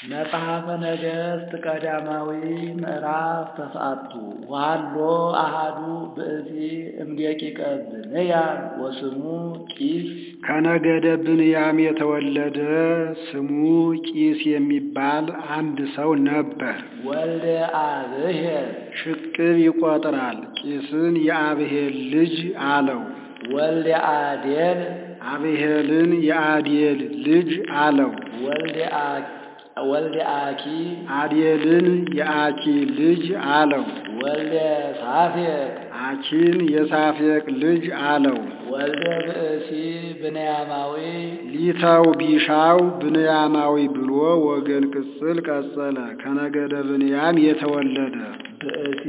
መጽሐፈ ነገሥት ቀዳማዊ ምዕራፍ ተስዓቱ ወሀሎ አሐዱ ብእሲ እምደቂቀ ብንያም ወስሙ ቂስ። ከነገደ ብንያም የተወለደ ስሙ ቂስ የሚባል አንድ ሰው ነበር። ወልደ አብሔር ሽቅብ ይቆጥራል። ቂስን የአብሔር ልጅ አለው። ወልደ አዴል አብሔልን የአዴል ልጅ አለው። ወልደ አኪ አዴልን የአኪ ልጅ አለው። ወልደ ሳፌቅ አኪን የሳፌቅ ልጅ አለው። ወልደ ብእሲ ብንያማዊ ሊተው ቢሻው ብንያማዊ ብሎ ወገን ቅጽል ቀጸለ። ከነገደ ብንያም የተወለደ ብእሲ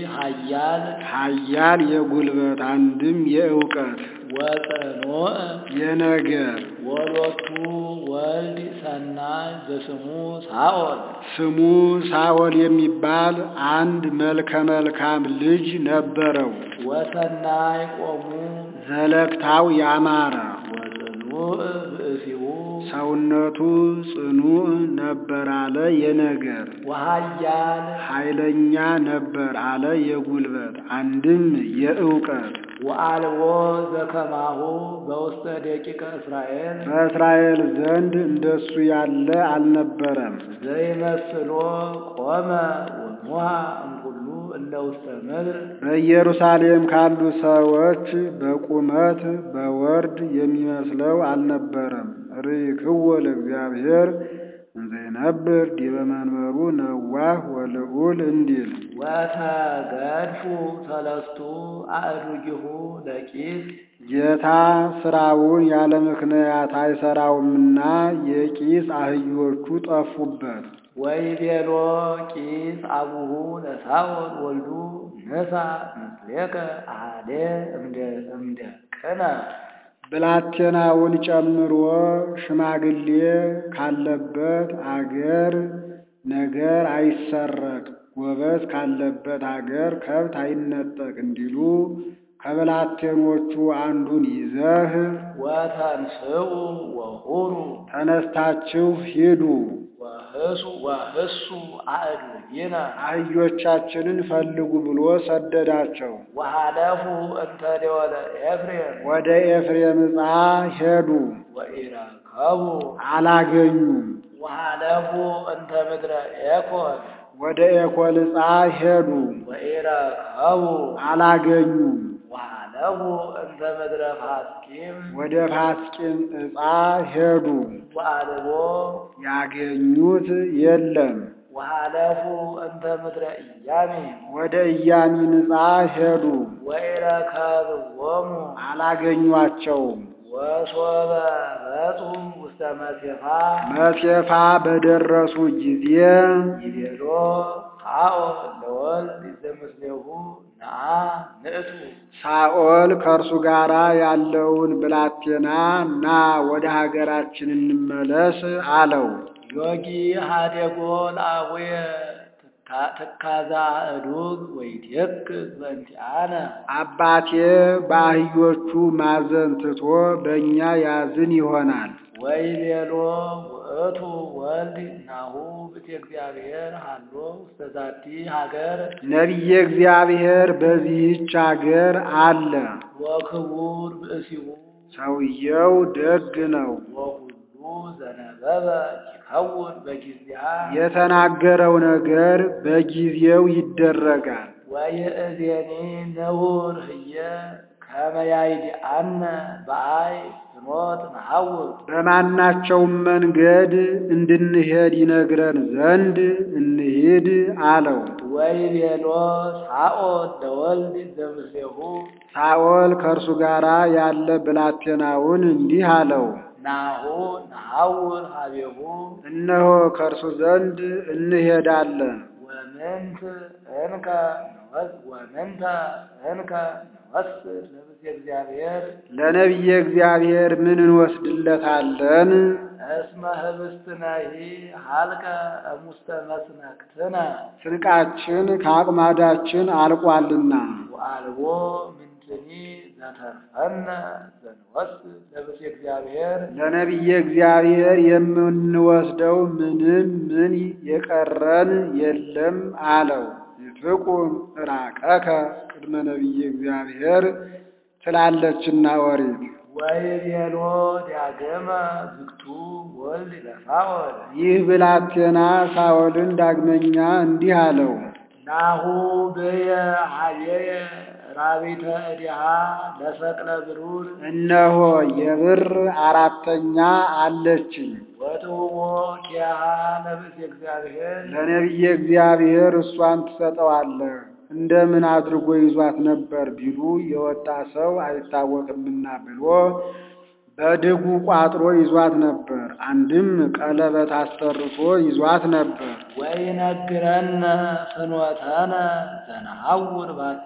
ኃያል የጉልበት አንድም የእውቀት ወጽኑዕ የነገር ወሎቱ ወልድ ሰናይ በስሙ ሳኦል ስሙ ሳኦል የሚባል አንድ መልከ መልካም ልጅ ነበረው። ወሰናይ ቆሙ ዘለግታው ያማረ ወጽኑዕ ብእሲሁ ሰውነቱ ጽኑዕ ነበር አለ የነገር ወኃያል ኃይለኛ ነበር አለ የጉልበት አንድም የእውቀት ወአልቦ ዘከማሁ በውስተ ደቂቀ እስራኤል በእስራኤል ዘንድ እንደሱ ያለ አልነበረም። ዘይመስሎ ቆመ ወሞሃ እምኩሉ እለ ውስተ ምድር በኢየሩሳሌም ካሉ ሰዎች በቁመት በወርድ የሚመስለው አልነበረም። ርኢክዎ ለእግዚአብሔር እንዘይነብር ዲበ መንበሩ ነዋህ ወልዑል እንዲል ወተገድፉ ሰለስቱ አእዱጊሁ ለቂስ ጌታ ስራውን ያለ ምክንያት አይሰራውምና የቂስ አህዮቹ ጠፉበት። ወይቤሎ ቂስ አቡሁ ለሳኦል ወልዱ ንሣ ምስሌከ አሐደ እምደቅነ ብላቴናውን ጨምሮ ሽማግሌ ካለበት አገር ነገር አይሰረቅ፣ ጎበዝ ካለበት አገር ከብት አይነጠቅ እንዲሉ ከብላቴኖቹ አንዱን ይዘህ ወተንሥኡ ወሑሩ ተነስታችሁ ሂዱ ወህሱ አእዱጊነ አህዮቻችንን ፈልጉ ብሎ ሰደዳቸው። ወሃለፉ እንተ ደወለ ኤፍሬም ወደ ኤፍሬም ዕፃ ሄዱ፣ ወኢረከቡ አላገኙም። ወሃለፉ እንተ ምድረ ኤኮል ወደ ኤኮል ዕፃ ሄዱ፣ ወኢረከቡ አላገኙም። ወሃለፉ እንተ ምድረ ፋስቂም ወደ ፋስቂም ዕፃ ሄዱ፣ ወአልቦ ያገኙት የለም። ወሃለፉ እንተ ምድረ ኢያሚን ወደ ኢያሚን ዕፃ ሄዱ፣ ወኢረከብዎሙ አላገኟቸውም። ወሶበ በጹ ውስተ መሴፋ በደረሱ ጊዜ ይቤሎ ሳኦል ለወልድ ዘምስሌሁ ነአ ንእቱ ሳኦል ከእርሱ ጋር ያለውን ብላቴና ና ወደ ሀገራችን እንመለስ አለው። ዮጊ ሀደጎ ለአቡየ ትካዛ እዱግ ወይትየክዝ በእንቲአነ አባቴ በአህዮቹ ማዘን ትቶ በእኛ ያዝን ይሆናል። ወይቤሎ ውእቱ ወልድ ናሁ ብእሲ እግዚአብሔር ሀሎ ውስተ ዛቲ ሀገር ነቢየ እግዚአብሔር በዚህች አገር አለ። ወክቡር ብእሲሁ ሰውየው ደግ ነው። ወሁሉ ዘነበበ ይከውን በጊዜሃ የተናገረው ነገር በጊዜው ይደረጋል። ወይእዜኒ ንሁር ህየ ከመ ያይድአነ በአይ ፍኖት ነሐውር በማናቸውም መንገድ እንድንሄድ ይነግረን ዘንድ እንሂድ አለው። ወይቤሎ ሳኦል ለወልድ ዘምስሌሁ ሳኦል ከእርሱ ጋር ያለ ብላቴናውን እንዲህ አለው፣ ናሁ ነሐውር ሀቤሁ እነሆ ከእርሱ ዘንድ እንሄዳለን። ወምንት እንከ ነወስድ ለብእሲ እግዚአብሔር ለነቢየ እግዚአብሔር ምን እንወስድለታለን? እስመ ህብስትነሂ ሀልቀ እሙስተ መስነክትነ ስንቃችን ከአቅማዳችን አልቋልና። ወአልቦ ምንት ምንትኒ ዘተርፈነ ዘንወስድ ለብእሲ እግዚአብሔር ለነቢየ እግዚአብሔር የምንወስደው ምንም ምን የቀረን የለም አለው። ይትቁም ራቀከ ቅድመ ነቢየ እግዚአብሔር ትላለችና ኦሪት። ወይቤሎ ዳግመ ዝግቱ ወልድ ለሳኦል ይህ ብላቴና ሳኦልን ዳግመኛ እንዲህ አለው። ናሁ ብየ ሀቤየ ራቢተ እዲሃ ለሰቅለ ብሩር እነሆ የብር አራተኛ አለችኝ። ወትውቦ ኪያሃ ለብእሲ እግዚአብሔር ለነቢየ እግዚአብሔር እሷን ትሰጠዋለህ። እንደምን አድርጎ ይዟት ነበር ቢሉ የወጣ ሰው አይታወቅምና ብሎ በድጉ ቋጥሮ ይዟት ነበር። አንድም ቀለበት አሰርቶ ይዟት ነበር። ወይነግረነ ፍኖተነ ዘነሐውር ባቲ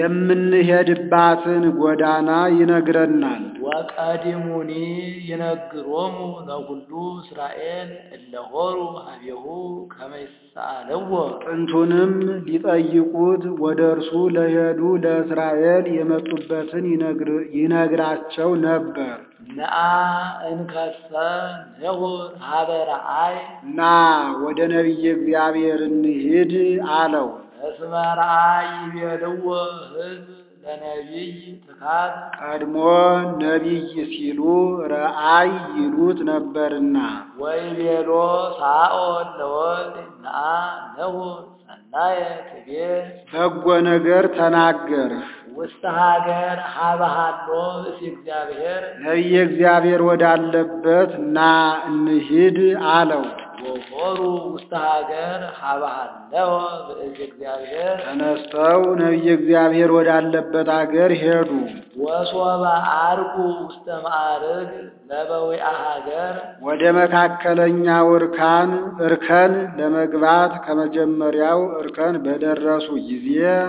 የምንሄድባትን ጎዳና ይነግረናል። ወቀዲሙኒ ይነግሮሙ ለሁሉ እስራኤል እለ ሆሩ ሀቤሁ ከመ ይስአልዎ ጥንቱንም ሊጠይቁት ወደ እርሱ ለሄዱ ለእስራኤል የመጡበትን ይነግራቸው ነበር። ነአ እንከሰ ንሁር ሀበ ረአይ ና ወደ ነቢየ እግዚአብሔር እንሂድ አለው። እስመ ረአይ ይቤልዎ ሕዝብ ለነቢይ ትካት ቀድሞ ነቢይ ሲሉ ረአይ ይሉት ነበርና። ወይቤሎ ሳኦል ለወልድ ነአ ንሁር ሰናየ ትቤ በጎ ነገር ተናገር ውስተ ሀገር ሀበ ሀሎ ብእሲ እግዚአብሔር ነቢየ እግዚአብሔር ወዳለበት ና እንሂድ አለው። ወሆሩ ውስተ ሀገር ሀበ ሀለወ ብእሲ እግዚአብሔር ተነስተው ነቢየ እግዚአብሔር ወዳለበት አገር ሄዱ። ወሶበ አርጉ ውስተ ማዕርግ ለበዊአ ሀገር ወደ መካከለኛው እርከን ለመግባት ከመጀመሪያው እርከን በደረሱ ጊዜ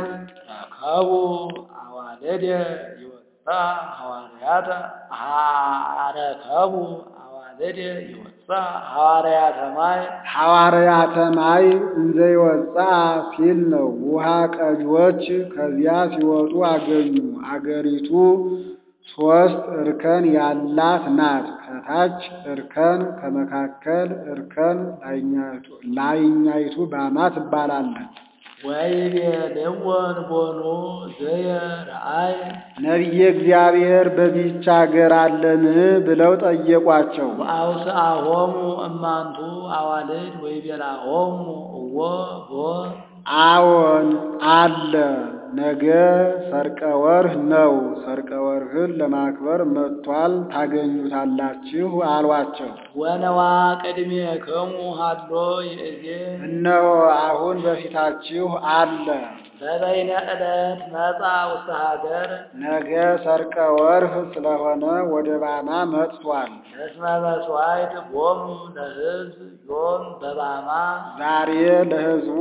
ረከቡ አዋልደ ይወጣ ሐዋርያተ አረከቡ አዋልደ ይወጣ ሐዋርያተ ማይ ሐዋርያተ ማይ እንዘ ይወጣ ሲል ነው። ውሃ ቀጂዎች ከዚያ ሲወጡ አገኙ። አገሪቱ 3 እርከን ያላት ናት። ከታች እርከን፣ ከመካከል እርከን፣ ላይኛይቱ ባማ ትባላለች። ወይቤልዎ ንቦኑ ዘየ ረአይ ነቢየ እግዚአብሔር በዚህች አገር አለን ብለው ጠየቋቸው። ወአውስአሆሙ እማንቱ አዋልድ ወይቤላሆሙ እወ ቦ አዎን አለ። ነገ ሰርቀ ወርህ ነው። ሰርቀ ወርህን ለማክበር መጥቷል፣ ታገኙታላችሁ አሏቸው። ወነዋ ቅድሜክሙ ሀሎ ይእዜ እነሆ አሁን በፊታችሁ አለ። በበይነ ዕለት መጻ ውስተ ሀገር ነገ ሰርቀ ወርህ ስለሆነ ወደ ባማ መጥቷል። እስመ መስዋዕት ቦሙ ለሕዝብ ዮም በባማ ዛሬ ለሕዝቡ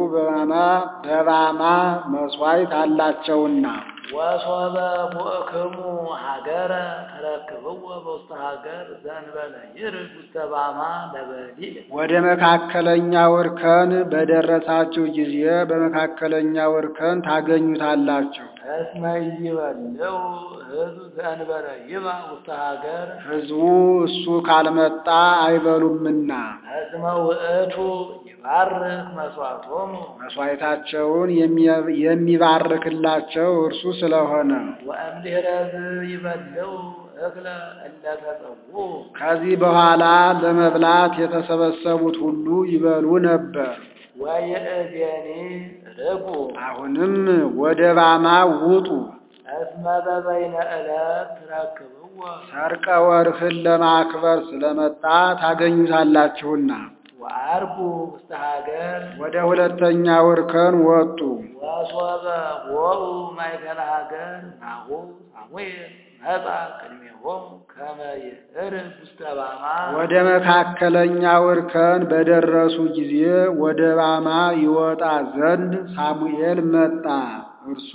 በባማ መስዋዕት አላቸውና። ወሶበ ቦእክሙ ሀገረ ተረክብዎ በውስተ ሀገር ዘእንበለ ይርግ ውስተ ባማ ለበሊዕ ወደ መካከለኛው እርከን በደረሳችሁ ጊዜ በመካከለኛው እርከን ታገኙታላችሁ። እስመ ይበልዑ ሕዝብ ዘእንበለ ይባ ውስተ ሀገር ሕዝቡ እሱ ካልመጣ አይበሉምና። እስመ ውእቱ ይባርክ መስዋዕቶሙ መስዋዕታቸውን የሚባርክላቸው እርሱ ስለሆነ። ወእምድኅረ ይበልዑ እክለ እለ ተጸውዑ ከዚህ በኋላ ለመብላት የተሰበሰቡት ሁሉ ይበሉ ነበር። ወይእዜኒ ርጉ አሁንም ወደ ባማ ውጡ። እስመ በበይነ ዕለት ትረክብዎ ሰርቀ ወርህን ለማክበር ስለመጣ ታገኙታላችሁና። ወአርጉ ውስተ ሀገር ወደ ሁለተኛው እርከን ወጡ። ወሶበ ቦኡ ማእከለ ሀገር ናሁ ሳሙኤል መጻ ቅድሜሆሙ ከመ ይዕርግ ውስተ ባማ ወደ መካከለኛው እርከን በደረሱ ጊዜ ወደ ባማ ይወጣ ዘንድ ሳሙኤል መጣ። እርሱ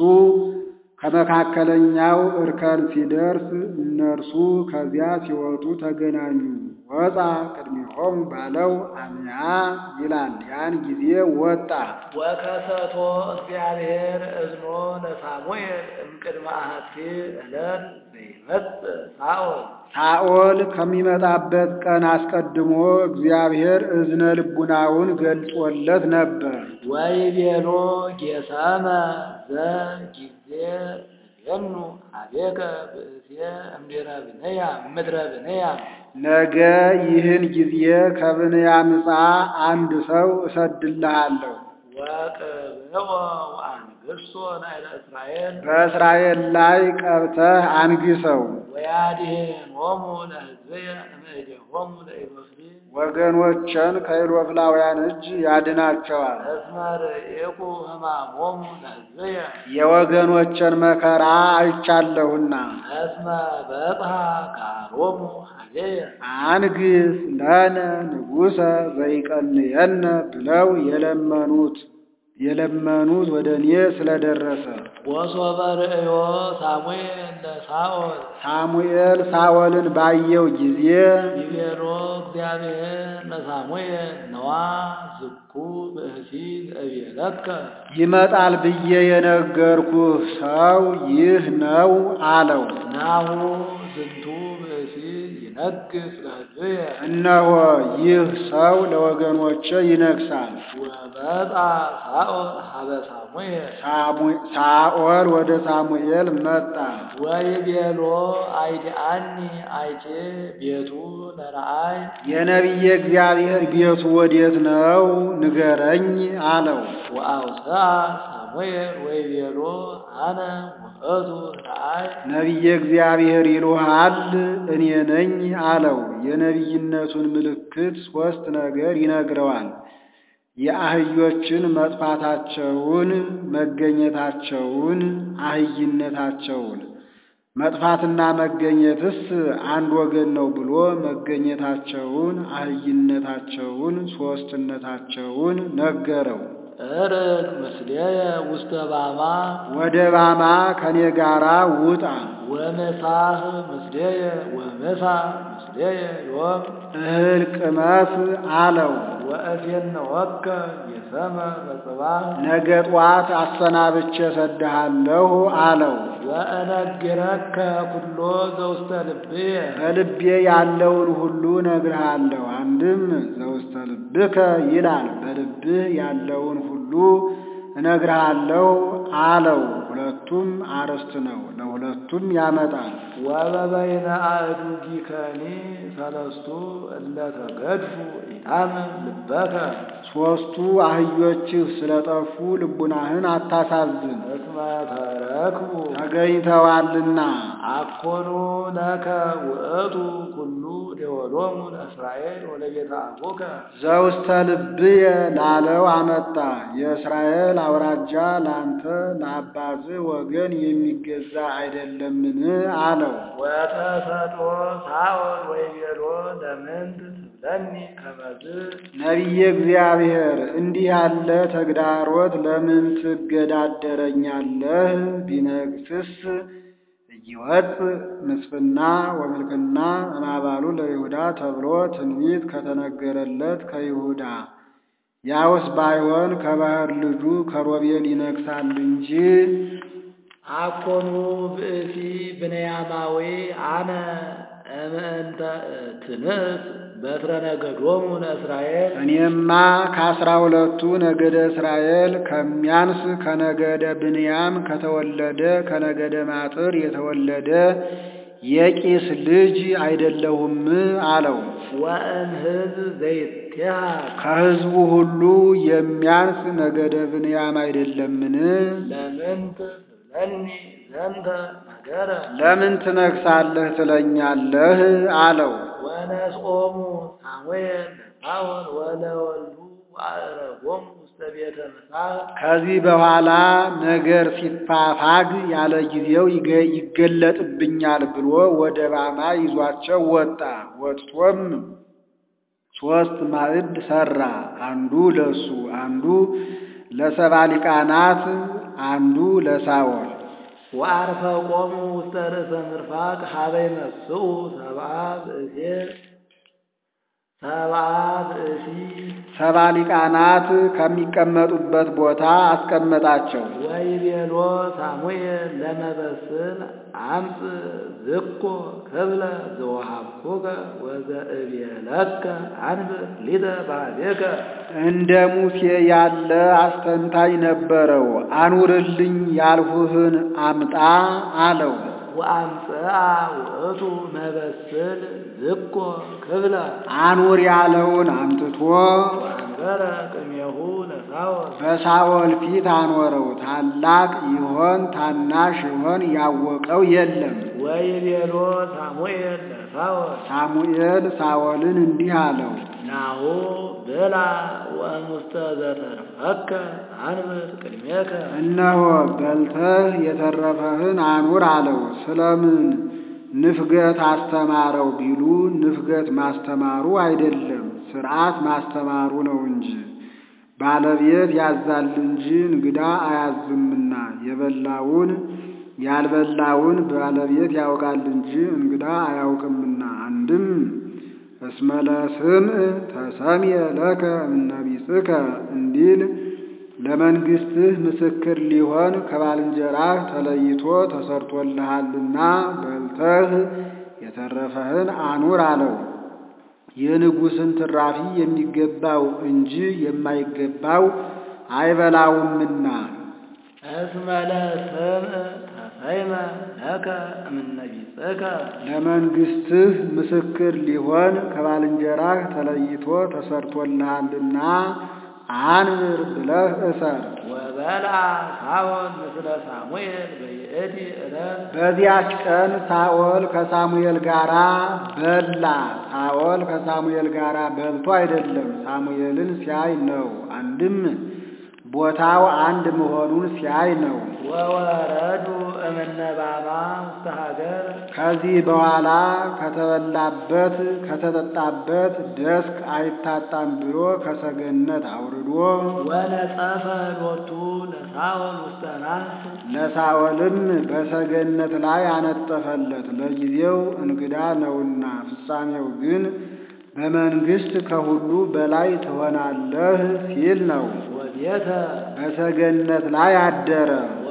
ከመካከለኛው እርከን ሲደርስ እነርሱ ከዚያ ሲወጡ ተገናኙ። ወጣ ቅድሚሆሙ ባለው አምያ ይላል። ያን ጊዜ ወጣ። ወከሰቶ እግዚአብሔር እዝኖ ለሳሙኤል እምቅድመ አሐቲ ዕለት ዘይመጽእ ሳኦል ከሚመጣበት ቀን አስቀድሞ እግዚአብሔር እዝነ ልቡናውን ገልጾለት ነበር። ወይቤሎ ጌሰመ ዘጊዜ እቤኑ ኀቤከ ብእሴ እምድኅረ ብንያም ምድረ ብንያም ነገ ይህን ጊዜ ከብንያም ዕፃ አንድ ሰው እሰድልሃለሁ። ወቅብኦ ወአንግሥቶ ላዕለ እስራኤል በእስራኤል ላይ ቀብተህ አንግሰው። ወያድኅኖሙ ለሕዝብየ እምእዴሆሙ ለኢሎፍሊ ወገኖችን ከኢሎፍላውያን እጅ ያድናቸዋል። እስመ ርኢኩ ሕማሞሙ ለሕዝብየ የወገኖችን መከራ አይቻለሁና። እስመ በጽሐ ካሮሙ ኀቤየ አንግሥ ለነ ንጉሠ ዘይቀንየነ ብለው የለመኑት ወደ እኔ ስለደረሰ። ወሶበ ርእዮ ሳሙኤል ሳኦልን ባየው ጊዜ ይቤሎ እግዚአብሔር ለሳሙኤል ነዋ ዝኩ ብእሲ ዘእቤለከ ይመጣል ብዬ የነገርኩህ ሰው ይህ ነው አለው። ናሁ ዝንቱ ብእሲ ይነግሥ ለሕዝብየ እነሆ ይህ ሰው ለወገኖቼ ይነግሣል። ወመጣ ሳኦል ኀበ ሳኦል ወደ ሳሙኤል መጣ። ወይቤሎ አይድአኒ አይቴ ቤቱ ለረአይ የነቢየ እግዚአብሔር ቤቱ ወዴት ነው ንገረኝ አለው። ወአውስአ ሳሙኤል ወይቤሎ አነ ውእቱ ረአይ ነቢየ እግዚአብሔር ይሉሃል እኔ ነኝ አለው። የነቢይነቱን ምልክት 3 ነገር ይነግረዋል። የአህዮችን መጥፋታቸውን፣ መገኘታቸውን፣ አህይነታቸውን። መጥፋትና መገኘትስ አንድ ወገን ነው ብሎ መገኘታቸውን፣ አህይነታቸውን፣ 3ነታቸውን ነገረው። እርግ ምስሌየ ውስተ ባማ ወደ ባማ ከኔ ጋራ ውጣ። ወምሳህ ምስሌየ ወምሳህ ምስሌየ ዮም እህል ቅመስ አለው። ወእፌንወከ የሰመ በጽባህ ነገ ጧት አሰናብቼ እሰድሃለሁ አለው። ወእነግረከ ኩሎ ዘውስተ ልብየ በልቤ ያለውን ሁሉ እነግርሃለሁ። አንድም ዘውስተ ልብከ ይላል፣ በልብህ ያለውን ሁሉ እነግርሃለሁ አለው። ሁለቱም አርዕስት ነው፣ ለሁለቱም ያመጣል። ወበበይነ አእዱጊከኒ ሰለስቱ እለ ተገድፉ ኢታምን ልበከ 3ቱ አህዮችህ ስለጠፉ ልቡናህን አታሳዝን፣ እስመ ተረክቡ ተገኝተዋልና። አኮኑ ለከ ውእቱ ኩሉ ደወሎሙ ለእስራኤል ወለቤተ አቡከ ዘውስተ ልብየ ላለው አመጣ። የእስራኤል አውራጃ ላንተ ለአባትህ ወገን የሚገዛ አይደለምን አለው። ወተሰጦ ሳኦል ወይቤሎ ለምንት ትብለኒ ከመዝ ነቢየ እግዚአብሔር እንዲህ ያለ ተግዳሮት ለምን ትገዳደረኛለህ? ቢነግሥስ ይወጥ ምስፍና ወምልክና እማባሉ ለይሁዳ ተብሎ ትንቢት ከተነገረለት ከይሁዳ ያውስ ባይሆን ከባህር ልጁ ከሮቤል ይነግሣል እንጂ። አኮኑ ብእሲ ብንያማዊ አነ እምእንተ ትንስ በትረ ነገዶሙ ለእስራኤል እኔማ ከ12ቱ ነገደ እስራኤል ከሚያንስ ከነገደ ብንያም ከተወለደ ከነገደ ማጥር የተወለደ የቂስ ልጅ አይደለሁም አለው። ወእምሕዝብ ዘይትሃብ ከሕዝቡ ሁሉ የሚያንስ ነገደ ብንያም አይደለምን? ለምንት ትብለኒ ዘንተ ነገረ ለምን ትነግሣለህ ትለኛለህ አለው። ወነስኦሙ ሳሙኤል ለሳኦል ወለወልዱ ወአዕረጎሙ ውስተ ቤተ መሳህ ከዚህ በኋላ ነገር ሲፋፋግ ያለ ጊዜው ይገለጥብኛል ብሎ ወደ ባማ ይዟቸው ወጣ። ወጥቶም 3 ማዕድ ሠራ። አንዱ ለሱ፣ አንዱ ለሰባ ሊቃናት፣ አንዱ ለሳኦል። ወአርፈቆሙ ውስተ ርእሰ ምርፋቅ ኀበ ይመጽኡ ሰብአ ብእሴ ሰብአ ብእሲ 70 ሊቃናት ከሚቀመጡበት ቦታ አስቀመጣቸው። ወይቤሎ ሳሙኤል ለመበስል አምፅ ዝኮ ክብለ ዘወሃብኩከ ወዘእቤለከ አንብር ሊተ በኀቤከ እንደ ሙሴ ያለ አስተንታኝ ነበረው። አኑርልኝ ያልሁህን አምጣ አለው። ወአምጽአ ውእቱ መበስል ዝኮ ክብለ አኑር ያለውን አምጥቶ ወአንበረ ቅድሜሁ ለሳኦል በሳኦል ፊት አኖረው። ታላቅ ይሆን ታናሽ ይሆን ያወቀው የለም። ወይቤሎ ሳሙኤል ለሳኦል ሳሙኤል ሳኦልን እንዲህ አለው፣ ናሁ ብላ ወእሙስተ ዘተረፈከ አንብር ቅድሜከ እነሆ በልተህ የተረፈህን አኑር አለው። ስለምን ንፍገት አስተማረው ቢሉ ንፍገት ማስተማሩ አይደለም፣ ሥርዓት ማስተማሩ ነው እንጂ። ባለቤት ያዛል እንጂ እንግዳ አያዝምና፣ የበላውን ያልበላውን ባለቤት ያውቃል እንጂ እንግዳ አያውቅምና። አንድም እስመ ለስምዕ ተሰምየ ለከ እምነ ቢጽከ እንዲል ለመንግሥትህ ምስክር ሊሆን ከባልንጀራህ ተለይቶ ተሰርቶልሃልና በልተህ የተረፈህን አኑር አለው። የንጉሥን ትራፊ የሚገባው እንጂ የማይገባው አይበላውምና። እስመ ለስምዕ ተሰይመ ለከ እምነ ቢጽከ ለመንግሥትህ ምስክር ሊሆን ከባልንጀራህ ተለይቶ ተሰርቶልሃልና አንብር ብለህ እሰር። ወበልዐ ሳኦል ምስለ ሳሙኤል በይእቲ ዕለት በዚያች ቀን ሳኦል ከሳሙኤል ጋራ በላ። ሳኦል ከሳሙኤል ጋራ በልቶ አይደለም፣ ሳሙኤልን ሲያይ ነው። አንድም ቦታው አንድ መሆኑን ሲያይ ነው። ወወረዱ እምነ ባማ ውስተ ሀገር ከዚህ በኋላ ከተበላበት ከተጠጣበት ደስክ አይታጣም ብሎ ከሰገነት አውርዶ ወነጸፈ ሎቱ ለሳኦል ውስተ ናስ ለሳኦልም በሰገነት ላይ አነጠፈለት። ለጊዜው እንግዳ ነውና፣ ፍጻሜው ግን በመንግሥት ከሁሉ በላይ ትሆናለህ ሲል ነው። ወቤተ በሰገነት ላይ አደረ።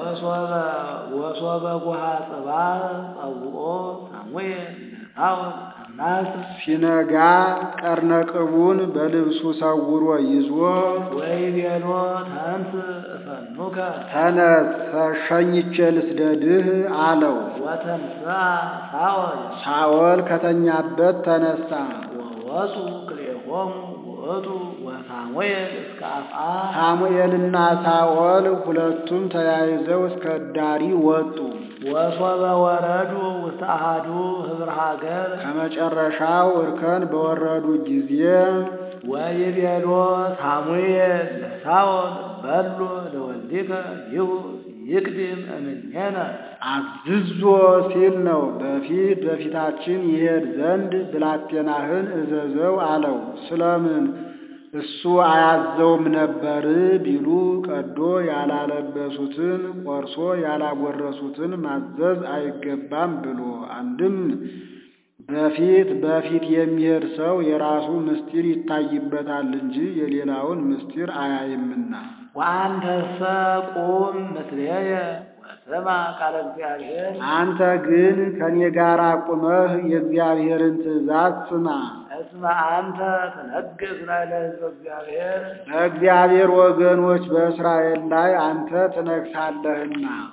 ወሶበ ጉሃ ጽባሕ ጸውኦ ሳሙኤል ለሳኦል ናስ ሲነጋ ቀርነቅቡን በልብሱ ሰውሮ ይዞ ወይቤሎ ተንስ እፈኑከ ተነስ ሸኝቼ ልስደድህ አለው። ወተንሥአ ሳኦል ሳኦል ከተኛበት ተነሳ። ወወፁ ክልኤሆሙ ውእቱ ወሳሙኤል እስከ አፍአ ሳሙኤልና ሳኦል ሁለቱም ተያይዘው እስከ ዳሪ ወጡ። ወሶበ ወረዱ ውስተ አሐዱ ኅብረ ሀገር ከመጨረሻው እርከን በወረዱ ጊዜ ወይቤሎ ሳሙኤል ለሳኦል በሎ ለወልዲከ ይቅድም እምኔነ አዝዞ ሲል ነው። በፊታችን ይሄድ ዘንድ ብላቴናህን እዘዘው አለው። ስለምን እሱ አያዘውም ነበር ቢሉ ቀዶ ያላለበሱትን ቆርሶ ያላጎረሱትን ማዘዝ አይገባም ብሎ። አንድም በፊት የሚሄድ ሰው የራሱ ምስጢር ይታይበታል እንጂ የሌላውን ምስጢር አያይምና። ወአንተሰ ቁም ምስሌየ ወስማ ቃለ እግዚአብሔር አንተ ግን ከኔ ጋር ቁመህ የእግዚአብሔርን ትእዛዝ ስማ። እስመ አንተ ትነግሥ ላዕለ ሕዝበ እግዚአብሔር በእግዚአብሔር ወገኖች በእስራኤል ላይ አንተ ትነግሣለህና።